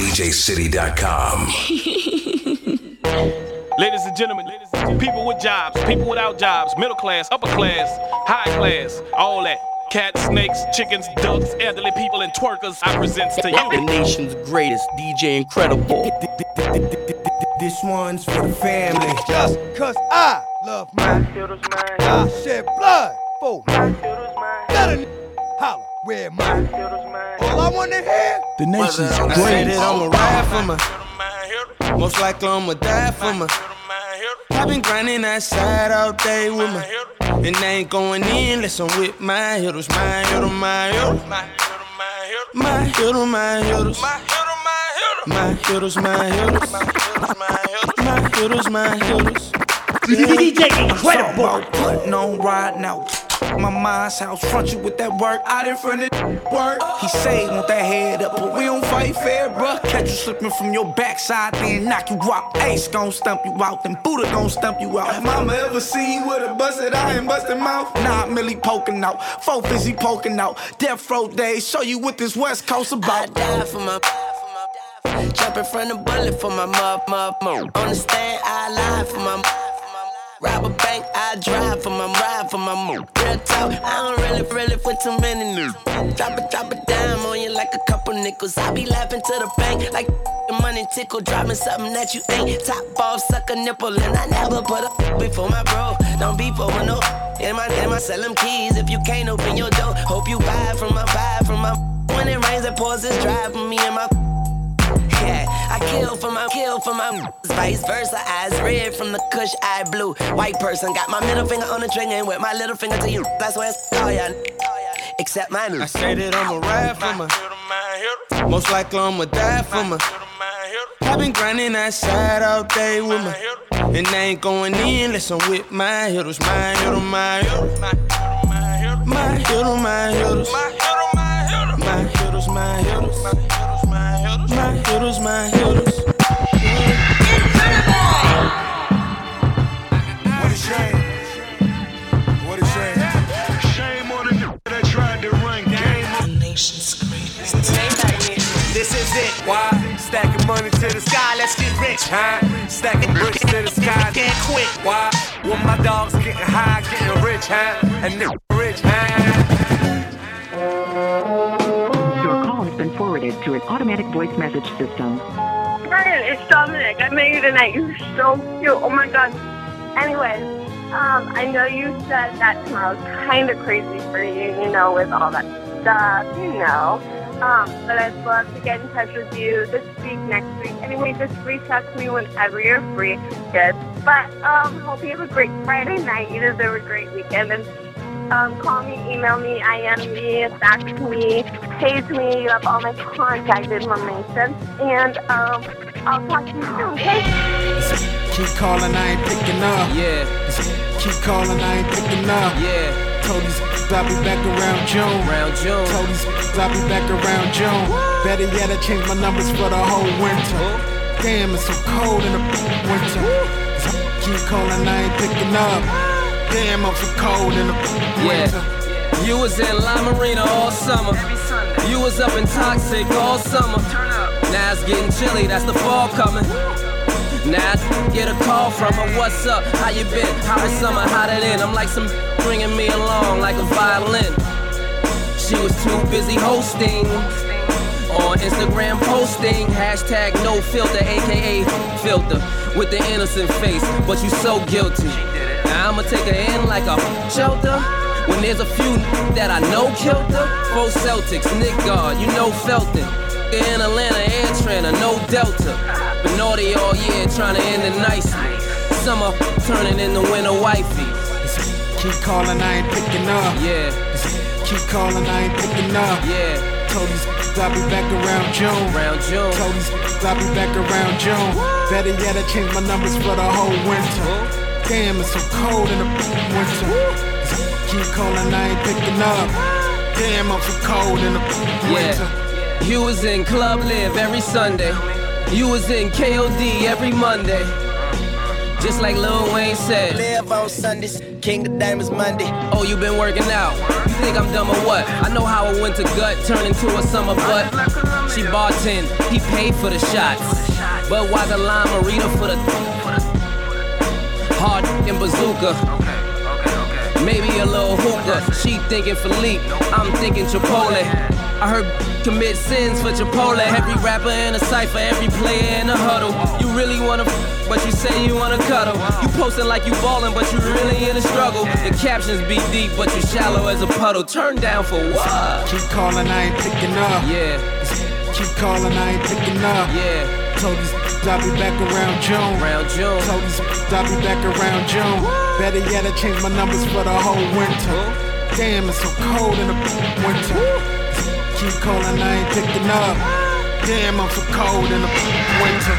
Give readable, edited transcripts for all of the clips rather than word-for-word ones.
DJCity.com. Ladies and gentlemen, people with jobs, people without jobs, middle class, upper class, high class, all that. Cats, snakes, chickens, ducks, elderly people, and twerkers, I present to you the nation's greatest DJ Incredible. This one's for the family. Just cause I love mine, I shed blood for mine. Let a holler where mine. All I wanna hear, The nation's I greatest. said that I'ma ride for my. Most likely I'ma die for my. I've been grinding that side all day with my. And I ain't going in unless I'm with my hitters, my hitters, my hitters. My hitters, my hitters. My hitters, my hitters. My hitters, my hitters. DJ Incredible. Putting on riding out. My mind's house, front you with that work out in front of the work. He say want that head up, but we don't fight fair, bruh. Catch you slipping from your backside, then knock you out. Ace gon' stump you out, then Buddha gon' stump you out. Have mama ever seen with a busted eye and busted mouth? Nah, Millie poking out, 4 busy poking out. Death row days, show you what this West Coast about. I die for my jumping from the bullet for my mom. On the stand, I lie for my rob a bank, I drive for my ride for my move. Real talk, I don't really put too many news. Drop a dime on you like a couple nickels. I be laughing to the bank like the money tickle. Dropping something that you ain't. Top off, suck a nipple, and I never put a before my bro. Don't be for no. In my sell them keys if you can't open your door. Hope you buy from my. When it rains, it pours, it's dry for me and my. Yeah, I kill for my vice versa, eyes red from the kush, eye blue. White person got my middle finger on the trigger and with my little finger to you. That's where it's all ya, except mine. I say that I'ma ride for my. Most likely I'ma die for my. I've been grinding that side all day with my. And I ain't going in unless I'm with my hitters, my hitters, my hitters. My hitters, my hitters. My hitters, my hitters. My hitters, my hitters. What a shame. What a shame. Shame on the that tried to run game. The nation's greatest. This is it. Why? Stacking money to the sky, let's get rich, huh? Stacking bricks to the sky, can't quit. Why? When my dogs getting high, getting rich, huh? And they're rich, huh? Been forwarded to an automatic voice message system. Brian, it's Dominic. I met you tonight. You're so cute. Oh my god. Anyways, I know you said that tomorrow's kind of crazy for you, with all that stuff, but I'd love to get in touch with you this week, next week. Anyway, just reach out to me whenever you're free. Good. But hope you have a great Friday night. You deserve a great weekend. And call me, email me, IM me, fax me, page me. You have all my contact information. And I'll talk to you soon, okay? Keep calling, I ain't picking up. Yeah. Keep calling, I ain't picking up. Yeah. Told these I'll be back around June. Told these I'll be back around June. Better yet, I changed my numbers for the whole winter. Damn, it's so cold in the winter. Keep calling, I ain't picking up. Damn, I'm so cold in the winter. Yeah. You was in La Marina all summer. You was up in Toxic all summer. Now it's getting chilly, that's the fall coming. Now I get a call from her, what's up, how you been, how is summer, how that in? I'm like some bringing me along like a violin. She was too busy hosting, on Instagram posting, hashtag no filter, aka filter, with the innocent face, but you so guilty. Now I'ma take her in like a shelter, when there's a few that I know killed her. 4 Celtics, Nick Guard, Felton. In Atlanta, Air Trainer, no Delta. But naughty all year, trying to end it nicely. Summer turning into winter wifey. Keep calling, I ain't picking up. Yeah. Keep calling, I ain't picking up. Yeah. Told these I'll be back around June. Told these I'll be back around June. Better yet, I changed my numbers for the whole winter. Damn, it's so cold in the winter. Keep calling, I ain't picking up. Damn, I'm so cold in the winter. You was in Club Live every Sunday. You was in KOD every Monday. Just like Lil Wayne said. Live on Sundays, King of Diamonds Monday. Oh, you been working out? You think I'm dumb or what? I know how a winter gut turned into a summer butt. She bartend, he paid for the shots. Budweiser lime marina for the hard and bazooka. Maybe a little hookah. She thinking Philippe, I'm thinking Chipotle. I heard commit sins for Chipotle. Every rapper in a cypher, every player in a huddle. You really wanna but you say you wanna cuddle. You posting like you ballin', but you really in a struggle. The captions be deep, but you shallow as a puddle. Turn down for what? Keep calling, I ain't picking up. Yeah. Keep calling, I ain't picking up. Yeah. Told these I'll be back around June. Told these I'll be back around June. Better yet, I changed my numbers for the whole winter. Damn, it's so cold in the winter. Keep calling, I ain't picking up. Damn, I'm so cold in the winter.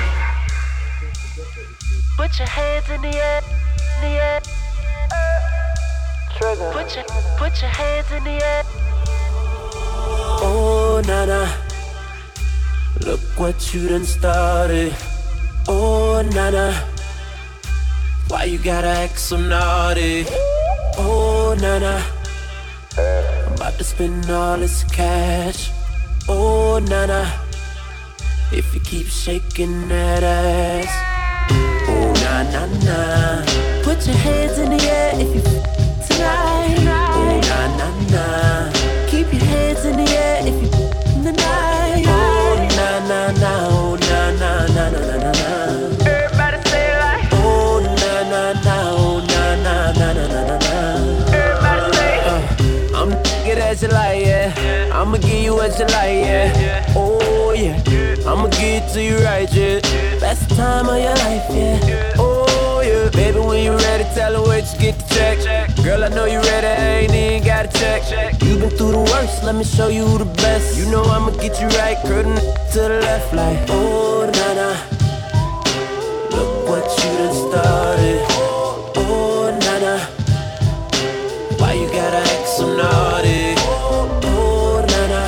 Put your hands in the air, in the air. Trigger. Put your hands in the air. Oh, nana. Look what you done started. Oh, nana. Why you gotta act so naughty? Oh, nana. I'm about to spend all this cash. Oh, nana. If you keep shaking that ass. Oh, na na na. Put your hands in the air if you tonight. Oh, na na na. Keep your hands in the air if you in the night. Oh, na na na. Oh, na na na na na na. Everybody say it like. Oh, na na na. Oh, na na na na na na. Everybody say it. I'm get as you like, yeah. I'ma give you what you like, yeah. Oh yeah. I'ma give it to you right, yeah. Best time of your life, yeah. Oh yeah. Baby, when you ready, tell her where you get the check. Girl, I know you ready, I ain't even got a check. You been through the worst, let me show you the best. You know I'ma get you right, curtain to the left, like oh na na. Look what you done started. Oh na na. Why you gotta act so naughty? Oh na na.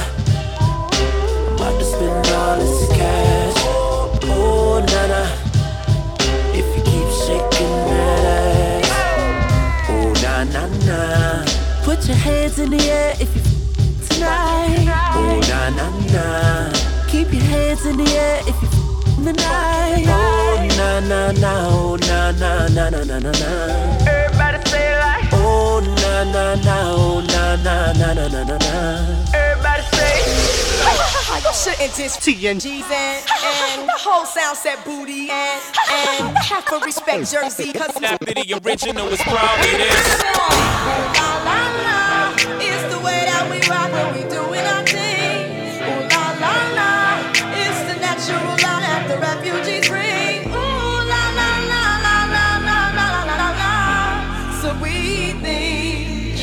I'm about to spend all this cash. Oh na na. If you keep shaking that ass. Oh na na na. Put your hands in the air if you tonight. Oh na na na. Keep your hands in the air if you in the night. Oh na na na. Oh na na na na na na na. Everybody say it like. Oh na na na. Oh na na na na na na na. Everybody say. You shouldn't just TNG's and the whole sound set booty and half a respect jersey. Cause that video original is probably this. La la la, it's the way that we rock when we doing our thing. Ooh la la la, it's the natural law that the refugees bring. Ooh la la la la la la la la la la. So we think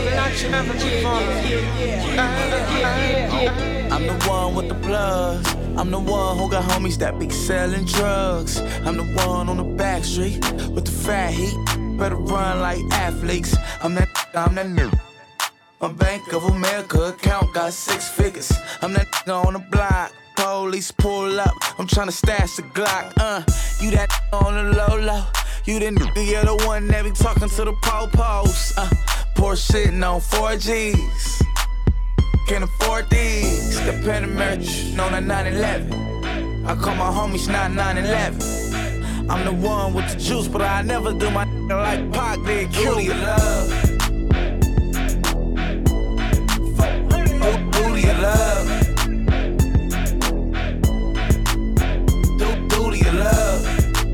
I'm the one with the plugs. I'm the one who got homies that be selling drugs. I'm the one on the back street with the fat heat. Better run like athletes. I'm that nigga. My Bank of America account got 6 figures. I'm that nigga on the block. Police pull up. I'm tryna stash the Glock. You that on the low. You the nigga, you're the one that be talking to the po-pos. Poor shitting on 4Gs. Can't afford these. The Panamerican on a 911. I call my homies not 911. I'm the one with the juice, but I never do my like Pac did. Booty of love. Booty of love. Booty of love.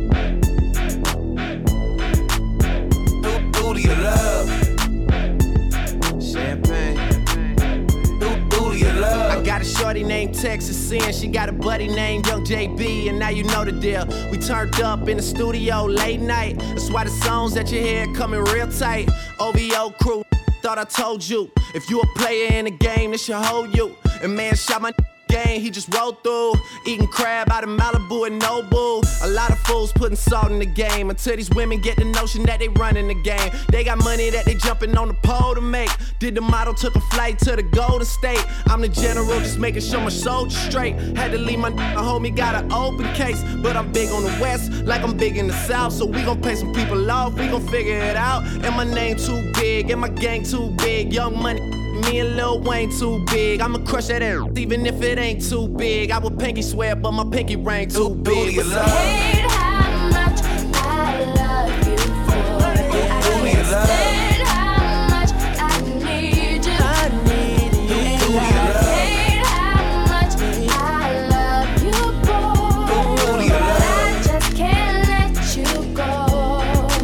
Booty of love. Champagne. I got a shorty named Texas Sin. She got a buddy named Young JB, and now you know the deal. We turned up in the studio late night. That's why the songs that you hear coming real tight. OVO crew, thought I told you. If you a player in the game, this should hold you. And man shot my game, he just rolled through. Eating crab out of Malibu and Nobu. A lot of fools putting salt in the game. Until these women get the notion that they running the game. They got money that they jumping on the pole to make. Did the model, took a flight to the Golden State. I'm the general, just making sure my soldiers straight. Had to leave my homie, got an open case. But I'm big on the west, like I'm big in the south. So we gon' pay some people off, we gon' figure it out. And my name too big, and my gang too big. Young Money me and Lil Wayne too big. I'ma crush that ass, even if it ain't too big. I would pinky swear, but my pinky ring too big. Hate how much I love you for. I said how much I need you. Hate how much I love you for. I just can't let you go.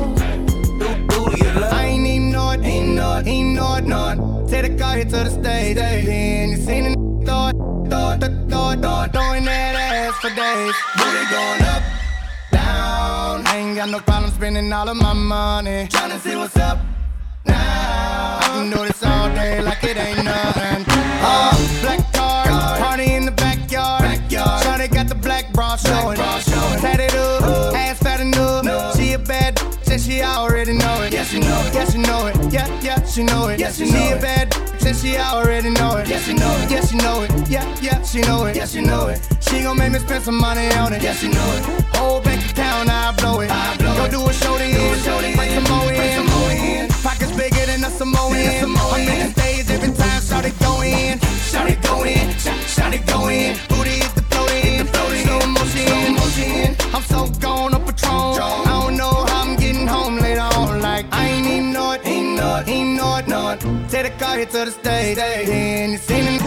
I ain't even know it, ain't know it. Take the car here to the stage, then you seen the throwing that ass for days. Booty going up, down. I ain't got no problem spending all of my money. Tryna see what's up now. I can do this all day like it ain't nothing. Black cars, party in the backyard. Shawty got the black bra showing. Tatted up, ass fat enough. She a bad bitch and she already know it. Yeah, she know it. Yeah, she know it. Yeah, she know it. She a bad bitch and she already know it. Yeah, she know it. Yeah, she know it. Yeah, she know it. Yeah, she know it. She gon' make me spend some money on it. Yeah, she know it. Whole bank account, I blow it. Go do a show to end. Bring some more in. Pockets bigger than a Samoan. I'm in the stage every time. Shout it go in. Shout it go in. Shout it go in. Booty is the floating. Slow motion. I'm so gone up Patron. I don't know how I'm getting home later on. Like I ain't even know it. Ain't know it. Take the car here to the stage. Then you seen him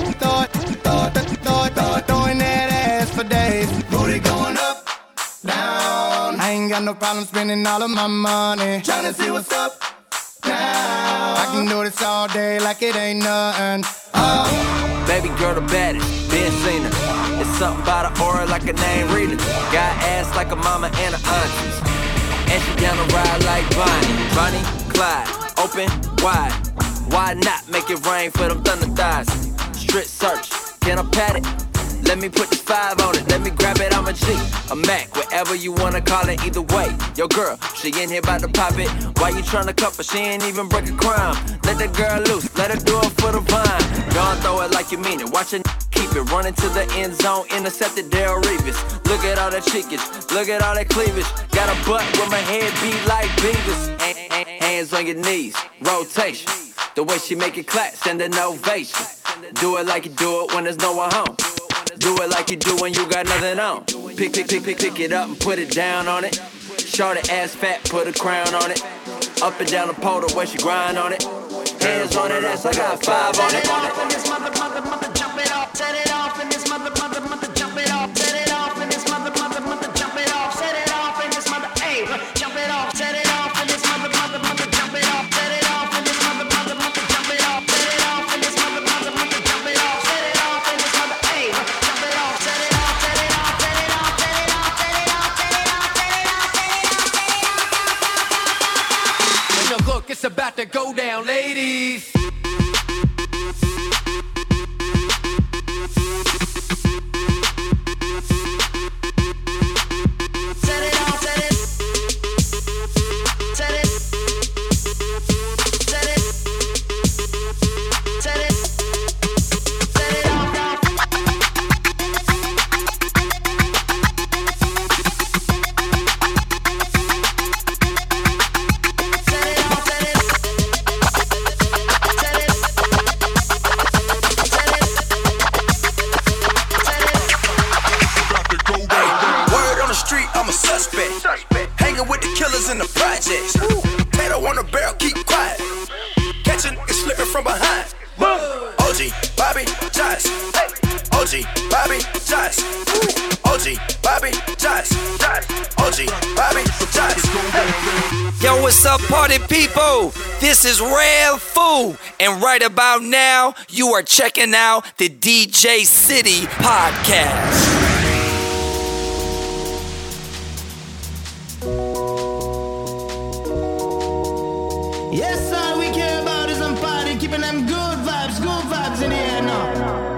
throwing that ass for days. Booty going up, down. I ain't got no problem spending all of my money. Tryna see what's up now. I can do this all day like it ain't nothing. Baby girl the baddest, been seen her. It's something about her aura like a name reader. Got ass like a mama and a aunties. And she down to ride like Bonnie, Clyde, open, wide. Why not make it rain for them thunder thighs? Strip search, can I pat it? Let me put the 5 on it, let me grab it, I'm a G, a Mac, whatever you wanna call it, either way. Yo girl, she in here about to pop it. Why you tryna cuff her? She ain't even break a crime. Let that girl loose, let her do it for the vine. Don't throw it like you mean it, watch it keep it. Running to the end zone, intercepted Daryl Reeves. Look at all that cheekage, look at all that cleavage. Got a butt with my head beat like Beavis. Hands on your knees, rotation. The way she make it clap, send an ovation. Do it like you do it when there's no one home. Do it like you do when you got nothing on. Pick it up and put it down on it. Shorty ass fat, put a crown on it. Up and down the pole the way she grind on it. Hands on that ass, I got 5 on it. And this mother, jump it off, set it off. And this mother, jump it off, set it off. And this mother, jump it off, set it off. And this mother, hey, jump it off, set it off. And this mother, jump it off, set it off. And this mother, jump it off, set it off. And this mother, jump it off, set it off. And this mother, hey, jump it off, set it off, set it off, set it off, set it off, set it off, set it off, set it off, set it off. Now look, it's about to go down, ladies. In the projects, Tato on the barrel, keep quiet. Catching niggas slipping from behind. OG, Bobby, Josh. OG, Bobby, Josh. OG, Bobby, Josh. OG, Bobby, Josh. Yo, what's up, party people? This is Real Fool, and right about now, you are checking out the DJ City Podcast. Yes, all we care about is some party, keeping them good vibes in the air now.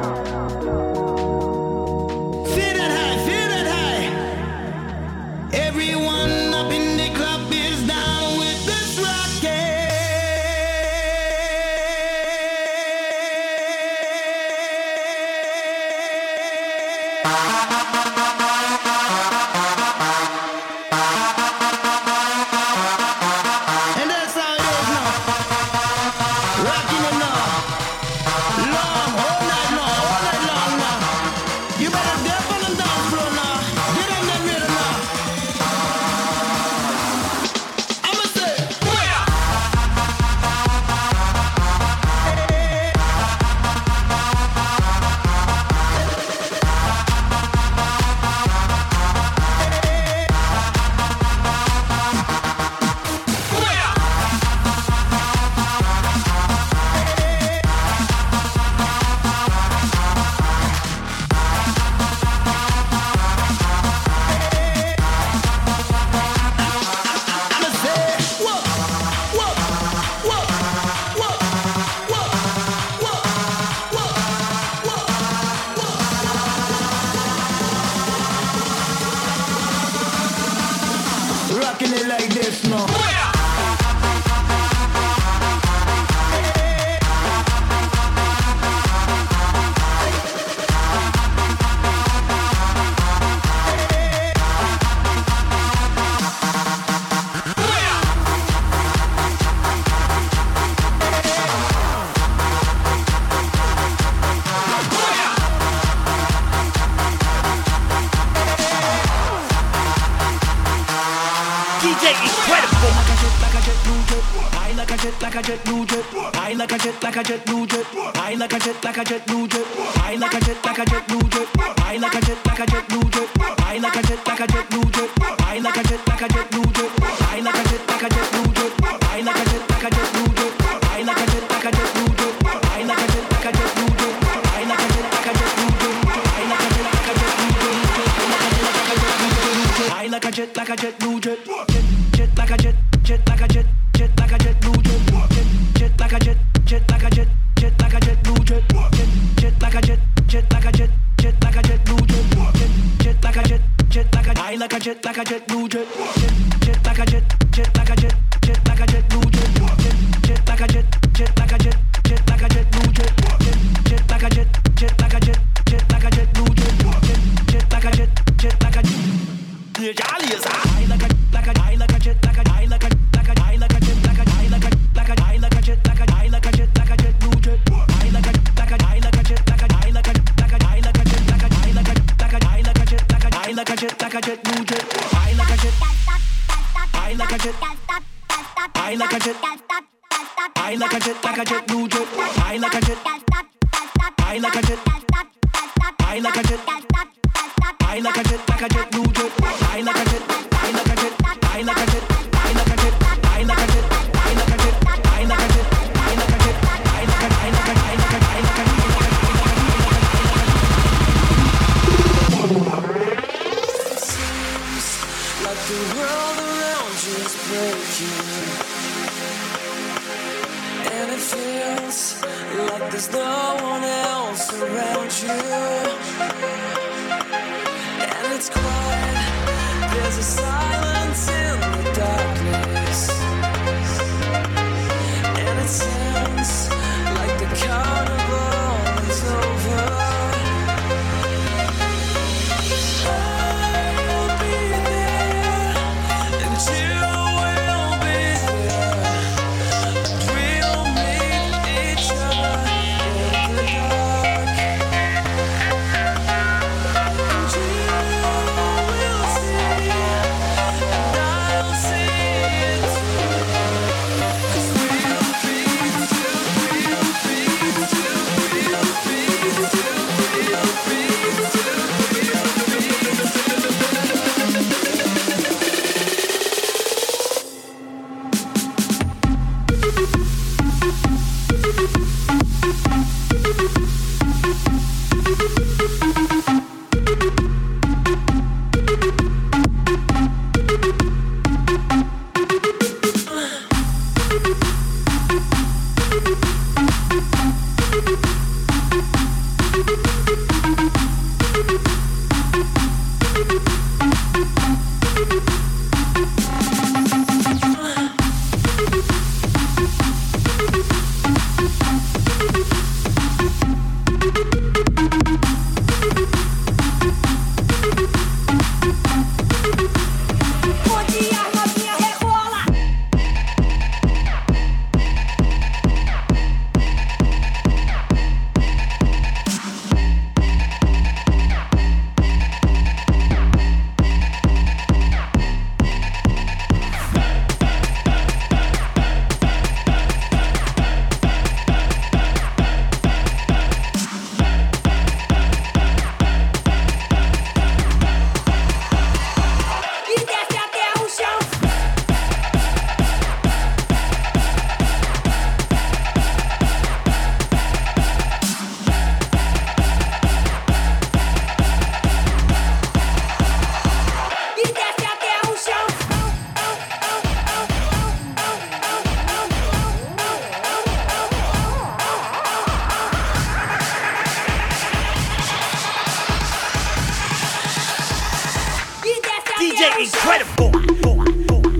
Feel that high. Everyone up in the club is down with this rocket. rocking it like this, no. Like a jet blue jet. I like a jet like a jet blue jet. I like a jet like a jet blue jet. I like a jet like a jet blue jet. I like a jet like a jet blue jet. I like a jet like a jet blue jet. I like a jet like a jet blue jet. I like a jet like a jet blue jet. I like a jet like a jet blue jet. I like a jet like a jet blue jet. I like a jet like a jet blue jet. I like a jet like a jet blue jet. I like a jet like a jet blue jet. I like a jet like a jet blue jet. Jet like a jet, jet like a jet, jet like a jet blue jet. Jet like a jet, jet like a jet, jet like a jet blue jet. Jet like a jet, jet like a jet, jet like a jet blue jet. Jet like a jet, jet like a I like a jet like a jet blue jet. Jet like a jet, jet like a jet, jet like a jet blue jet. Jet like a jet, jet like a jet, jet like a jet blue jet. Jet like a jet, jet like a jet, jet like a jet blue jet. Jet like a jet, jet like a jet. I like a like a I like a jet like a I like a like a I like a jet like a I like a like a I like a jet like a I like a jet like a jet blue jet. I like a like a I like a jet like a I like a like a I like a jet like a I like a like a I like a jet like a I like a jet like a jet blue jet. I like a jet. I like a jet. I like a jet. I like a jet like a jet blue jet. I like a jet. I like a jet. I like a jet. I like a jet like a jet blue jet. I like a jet. I like a jet. I like a jet. I like a jet. I like a jet. I like a jet. I like a jet. I like a jet. I like a I like a I like a I like a Seems like the world around you is breaking, and it feels like there's no one else around you. And it's quiet, there's a silence in the darkness, and it sounds like the carnival is over. I'll be there, and you will be there. We'll meet each other in the dark, and you will see, and I'll see it too. 'Cause we'll be DJ Incredible.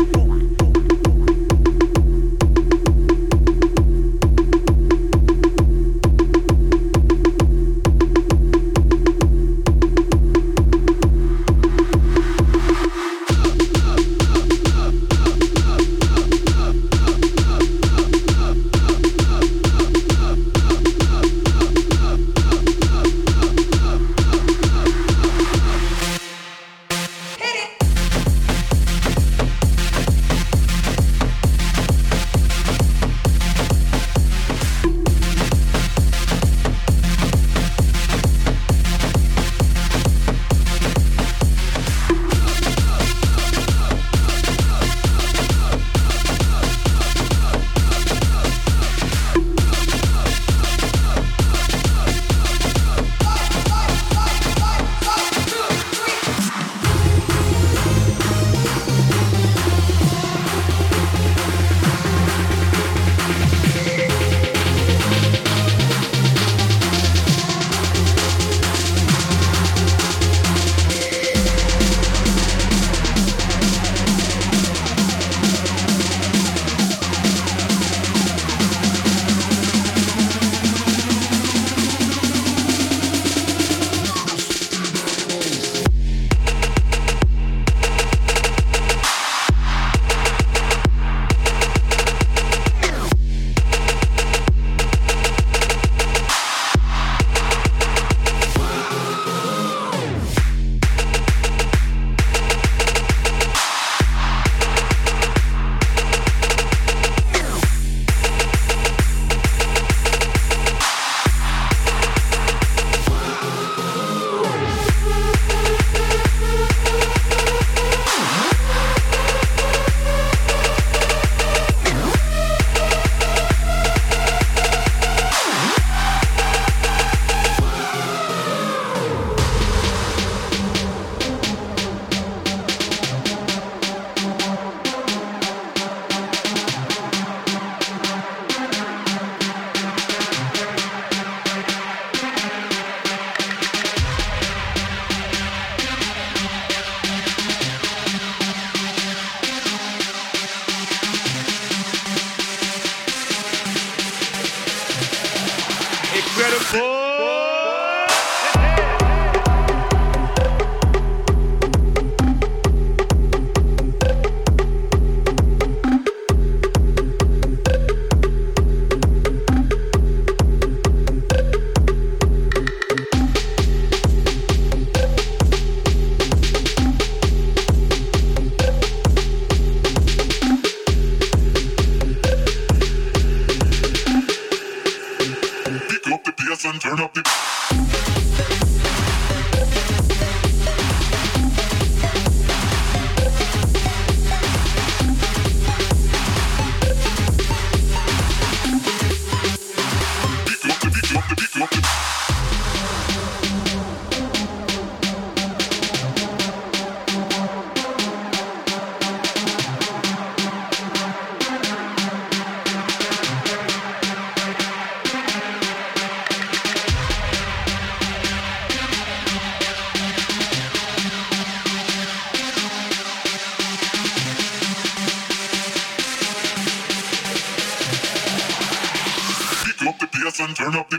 and turn up the.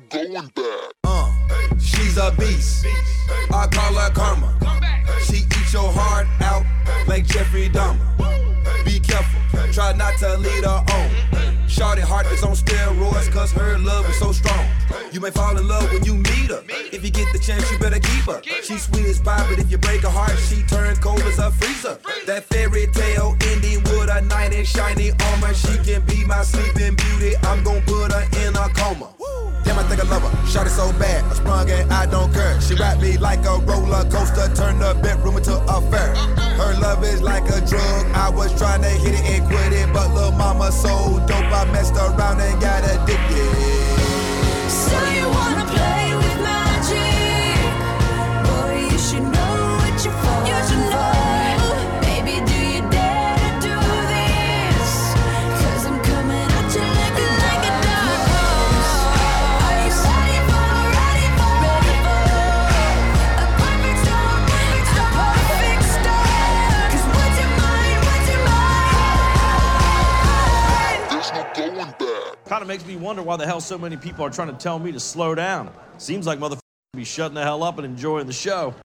going back. She's a beast. I call her karma. She eats your heart out like Jeffrey Dahmer. Be careful, try not to lead her on. Shawty heart is on steroids cause her love is so strong. You may fall in love when you meet her. If you get the chance, you better keep her. She's sweet as pie, but if you break her heart, she turn cold as a freezer. That fairy tale ending with a knight in shiny armor. She can be my sleeping beauty. I'm gon' put her in a coma. Damn, I think I love her. Shawty so bad, I sprung and I don't care. She wrapped me like a roller coaster, turned the bedroom into a fair. Her love is like a drug. I was trying to hit it and quit it, but lil' mama so dope, I messed around and got addicted. So you wanna play with magic? Boy, you should know what you're for. You should know. Baby, do you dare to do this? Cause I'm coming at you like a dark horse. Are you ready for a perfect storm? Cause what's your mind? There's no going back. Kind of makes me wonder why the hell so many people are trying to tell me to slow down. Seems like motherfuckers be shutting the hell up and enjoying the show.